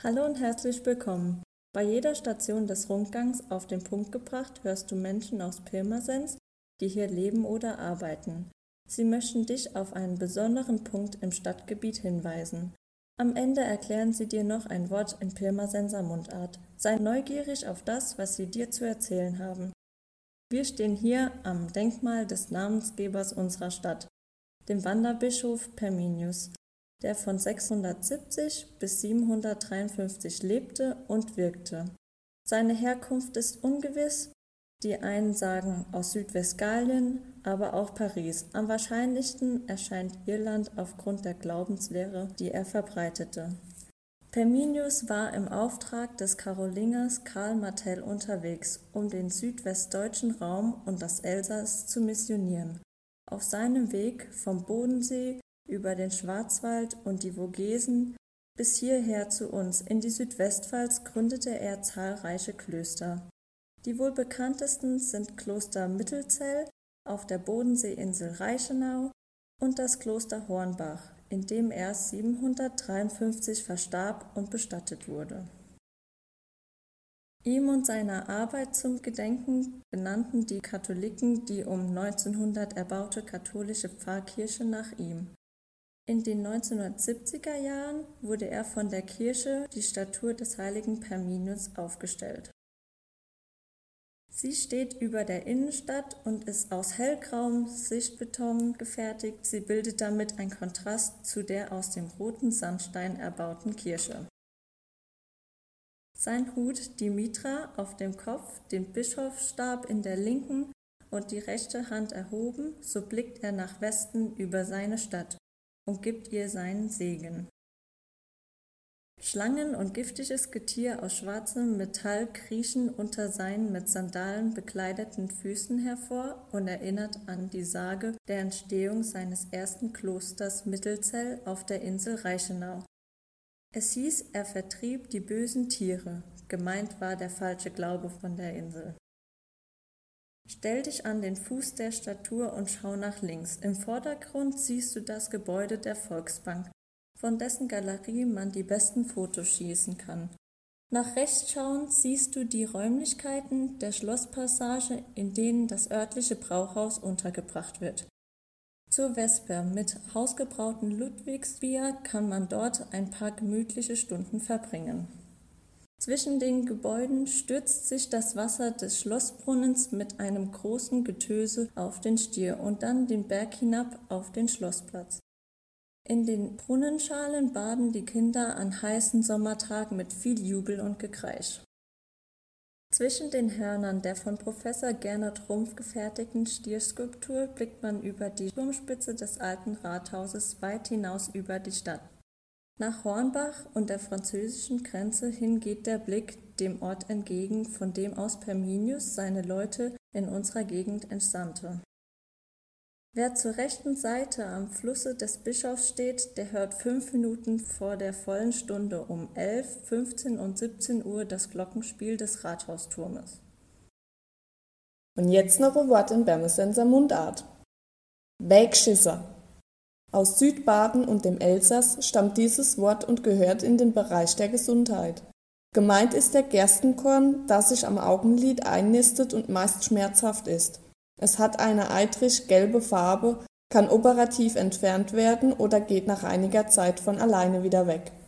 Hallo und herzlich willkommen. Bei jeder Station des Rundgangs auf den Punkt gebracht hörst du Menschen aus Pirmasens, die hier leben oder arbeiten. Sie möchten dich auf einen besonderen Punkt im Stadtgebiet hinweisen. Am Ende erklären sie dir noch ein Wort in Pirmasenser Mundart. Sei neugierig auf das, was sie dir zu erzählen haben. Wir stehen hier am Denkmal des Namensgebers unserer Stadt, dem Wanderbischof Pirminius, der von 670 bis 753 lebte und wirkte. Seine Herkunft ist ungewiss, die einen sagen aus Südwestgalien, aber auch Paris. Am wahrscheinlichsten erscheint Irland aufgrund der Glaubenslehre, die er verbreitete. Pirminius war im Auftrag des Karolingers Karl Martell unterwegs, um den südwestdeutschen Raum und das Elsass zu missionieren. Auf seinem Weg vom Bodensee über den Schwarzwald und die Vogesen bis hierher zu uns in die Südwestpfalz gründete er zahlreiche Klöster. Die wohl bekanntesten sind Kloster Mittelzell auf der Bodenseeinsel Reichenau und das Kloster Hornbach, in dem er 753 verstarb und bestattet wurde. Ihm und seiner Arbeit zum Gedenken benannten die Katholiken die um 1900 erbaute katholische Pfarrkirche nach ihm. In den 1970er Jahren wurde er von der Kirche die Statue des heiligen Pirminius aufgestellt. Sie steht über der Innenstadt und ist aus hellgrauem Sichtbeton gefertigt. Sie bildet damit einen Kontrast zu der aus dem roten Sandstein erbauten Kirche. Sein Hut, die Mitra, auf dem Kopf, den Bischofsstab in der linken und die rechte Hand erhoben, so blickt er nach Westen über seine Stadt und gibt ihr seinen Segen. Schlangen und giftiges Getier aus schwarzem Metall kriechen unter seinen mit Sandalen bekleideten Füßen hervor und erinnert an die Sage der Entstehung seines ersten Klosters Mittelzell auf der Insel Reichenau. Es hieß, er vertrieb die bösen Tiere, gemeint war der falsche Glaube von der Insel. Stell dich an den Fuß der Statue und schau nach links. Im Vordergrund siehst du das Gebäude der Volksbank, von dessen Galerie man die besten Fotos schießen kann. Nach rechts schauend siehst du die Räumlichkeiten der Schlosspassage, in denen das örtliche Brauhaus untergebracht wird. Zur Vesper mit hausgebrautem Ludwigsbier kann man dort ein paar gemütliche Stunden verbringen. Zwischen den Gebäuden stürzt sich das Wasser des Schlossbrunnens mit einem großen Getöse auf den Stier und dann den Berg hinab auf den Schlossplatz. In den Brunnenschalen baden die Kinder an heißen Sommertagen mit viel Jubel und Gekreisch. Zwischen den Hörnern der von Professor Gernot Rumpf gefertigten Stierskulptur blickt man über die Turmspitze des alten Rathauses weit hinaus über die Stadt. Nach Hornbach und der französischen Grenze hin geht der Blick dem Ort entgegen, von dem aus Pirminius seine Leute in unserer Gegend entsandte. Wer zur rechten Seite am Flusse des Bischofs steht, der hört 5 Minuten vor der vollen Stunde um 11, 15 und 17 Uhr das Glockenspiel des Rathausturmes. Und jetzt noch ein Wort in Pirmasenser Mundart. Wegschisser. Aus Südbaden und dem Elsass stammt dieses Wort und gehört in den Bereich der Gesundheit. Gemeint ist der Gerstenkorn, das sich am Augenlid einnistet und meist schmerzhaft ist. Es hat eine eitrig-gelbe Farbe, kann operativ entfernt werden oder geht nach einiger Zeit von alleine wieder weg.